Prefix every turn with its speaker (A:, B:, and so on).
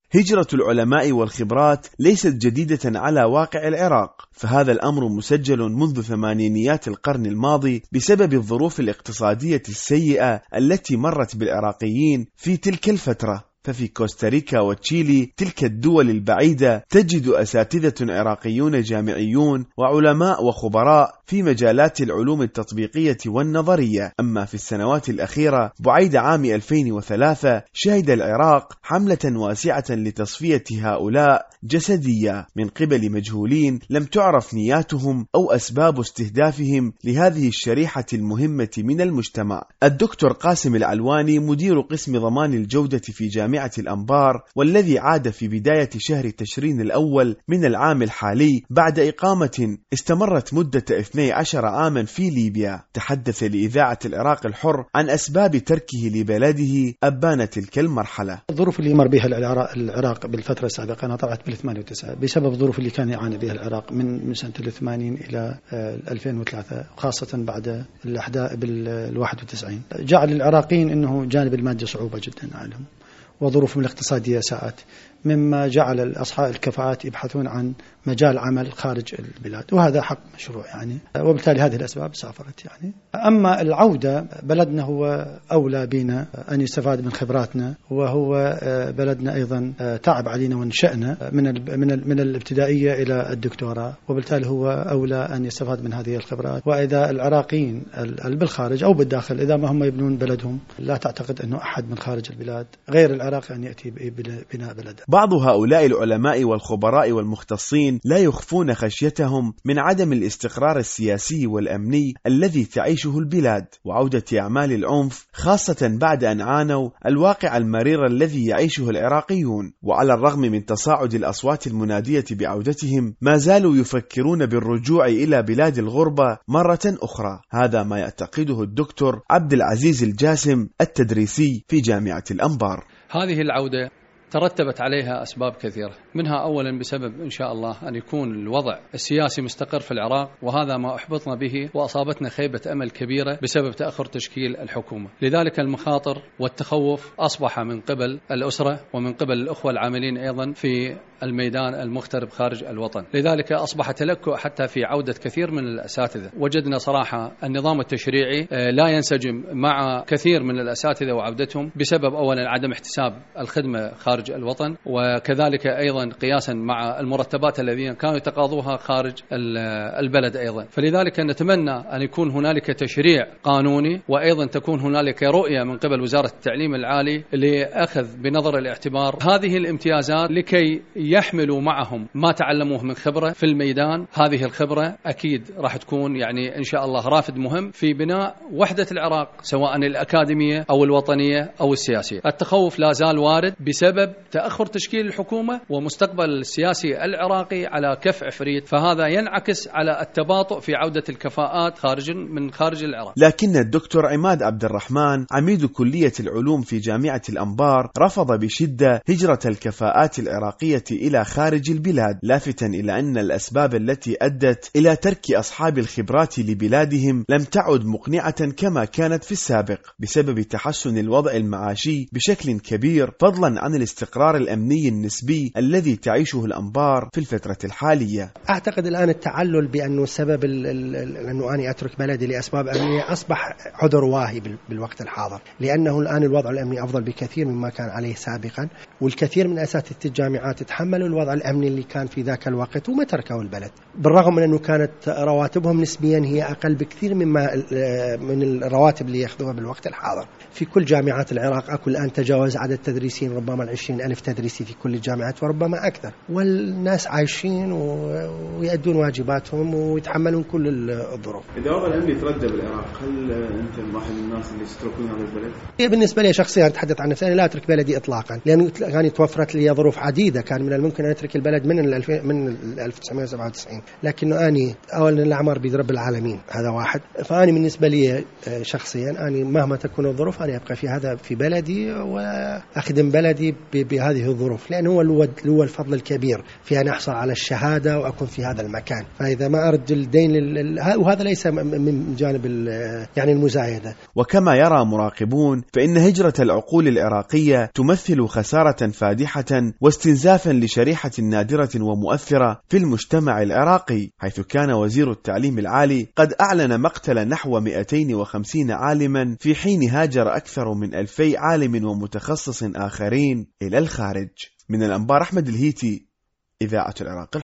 A: هجرة العلماء والخبرات ليست جديدة على واقع العراق، فهذا الأمر مسجل منذ ثمانينيات القرن الماضي بسبب الظروف الاقتصادية السيئة التي مرت بالعراقيين في تلك الفترة. ففي كوستاريكا وتشيلي، تلك الدول البعيدة، تجد أساتذة عراقيون جامعيون وعلماء وخبراء في مجالات العلوم التطبيقية والنظرية. أما في السنوات الأخيرة بعيد عام 2003 شهد العراق حملة واسعة لتصفية هؤلاء جسدية من قبل مجهولين لم تعرف نياتهم أو أسباب استهدافهم لهذه الشريحة المهمة من المجتمع. الدكتور قاسم العلواني مدير قسم ضمان الجودة في جامعة الأنبار، والذي عاد في بداية شهر تشرين الأول من العام الحالي بعد إقامة استمرت مدة 12 عاما في ليبيا، تحدث لإذاعة العراق الحر عن أسباب تركه لبلده أبان تلك المرحلة.
B: الظروف اللي مر بها العراق بالفترة السابقة أنا طلعت بال98 بسبب الظروف اللي كان يعاني بها العراق من سنة 80 إلى 2003، خاصة بعد الأحداث بال91 جعل العراقيين أنه جانب المادي صعوبة جدا عليهم، وظروفهم الاقتصادية ساءت، مما جعل أصحاب الكفاءات يبحثون عن مجال عمل خارج البلاد، وهذا حق مشروع يعني، وبالتالي هذه الأسباب سافرت يعني. أما العودة، بلدنا هو أولى بنا أن يستفاد من خبراتنا، وهو بلدنا أيضا تعب علينا ونشأنا من الابتدائية إلى الدكتوراه، وبالتالي هو أولى أن يستفاد من هذه الخبرات. وإذا العراقيين بالخارج أو بالداخل إذا ما هم يبنون بلدهم، لا تعتقد أنه أحد من خارج البلاد غير العراق أن يأتي ببناء بلده.
A: بعض هؤلاء العلماء والخبراء والمختصين لا يخفون خشيتهم من عدم الاستقرار السياسي والأمني الذي تعيشه البلاد، وعودة أعمال العنف، خاصة بعد أن عانوا الواقع المرير الذي يعيشه العراقيون. وعلى الرغم من تصاعد الأصوات المنادية بعودتهم، ما زالوا يفكرون بالرجوع إلى بلاد الغربة مرة أخرى. هذا ما يعتقده الدكتور عبد العزيز الجاسم التدريسي في جامعة الأنبار.
C: هذه العودة ترتبت عليها أسباب كثيرة، منها أولا بسبب إن شاء الله أن يكون الوضع السياسي مستقر في العراق، وهذا ما أحبطنا به وأصابتنا خيبة أمل كبيرة بسبب تأخر تشكيل الحكومة. لذلك المخاطر والتخوف أصبح من قبل الأسرة ومن قبل الأخوة العاملين أيضا في الميدان المغترب خارج الوطن. لذلك أصبح تلكؤ حتى في عودة كثير من الأساتذة. وجدنا صراحة النظام التشريعي لا ينسجم مع كثير من الأساتذة وعودتهم بسبب أولا عدم احتساب الخدمة خارج الوطن، وكذلك أيضا قياسا مع المرتبات الذين كانوا يتقاضوها خارج البلد أيضا. فلذلك نتمنى أن يكون هنالك تشريع قانوني، وأيضا تكون هنالك رؤية من قبل وزارة التعليم العالي لأخذ بنظر الاعتبار هذه الامتيازات لكي يحملوا معهم ما تعلموه من خبرة في الميدان. هذه الخبرة أكيد راح تكون يعني إن شاء الله رافد مهم في بناء وحدة العراق، سواء الأكاديمية أو الوطنية أو السياسية. التخوف لا زال وارد بسبب تأخر تشكيل الحكومة ومستقبل السياسي العراقي على كف عفريت، فهذا ينعكس على التباطؤ في عودة الكفاءات من خارج العراق.
A: لكن الدكتور عماد عبد الرحمن عميد كلية العلوم في جامعة الأنبار رفض بشدة هجرة الكفاءات العراقية إلى خارج البلاد، لافتا إلى أن الأسباب التي أدت إلى ترك أصحاب الخبرات لبلادهم لم تعد مقنعة كما كانت في السابق، بسبب تحسن الوضع المعاشي بشكل كبير، فضلا عن الاستقرار الأمني النسبي الذي تعيشه الأنبار في الفترة الحالية.
D: أعتقد الآن التعلل بأنه سبب أنه أنا أترك بلدي لأسباب أمنية أصبح عذر واهي بالوقت الحاضر، لأنه الآن الوضع الأمني أفضل بكثير مما كان عليه سابقا، والكثير من أساتذة الجامعات تحملوا الوضع الأمني اللي كان في ذاك الوقت وما تركوا البلد، بالرغم من أنه كانت رواتبهم نسبيا هي أقل بكثير من الرواتب اللي يأخذوها بالوقت الحاضر. في كل جامعات العراق أكو الآن تجاوز عدد تدريسين ربما 20,000 تدريسي في كل الجامعات وربما أكثر، والناس عايشين ويأدون واجباتهم ويتحملون كل الظروف.
A: إذا وضع الأمني تردى بالعراق، هل أنت واحد من الناس اللي يتركون هذا البلد؟
D: بالنسبة لي شخصيا أتحدث عن نفسي، أنا لا أترك بلدي إطلاقا، لأنه كانت توفرت لي ظروف عديدة. كان من كان ممكن أن أترك البلد من 1997، لكنه أني أولا الأعمار بيد رب العالمين، هذا واحد. فأنا بالنسبة لي شخصيا أني مهما تكون الظروف أنا أبقى في بلدي وأخدم بلدي بهذه الظروف، لأنه هو الفضل الكبير في أن أحصل على الشهادة وأكون في هذا المكان. فإذا ما أرد الدين وهذا ليس من جانب يعني المزايدة.
A: وكما يرى مراقبون فإن هجرة العقول العراقية تمثل خسارة فادحة واستنزافا لشريحة نادرة ومؤثرة في المجتمع العراقي، حيث كان وزير التعليم العالي قد أعلن مقتل نحو 250 عالما في حين هاجر أكثر من 2000 عالم ومتخصص آخرين إلى الخارج. من الأنبار أحمد الهيتي، إذاعة العراق.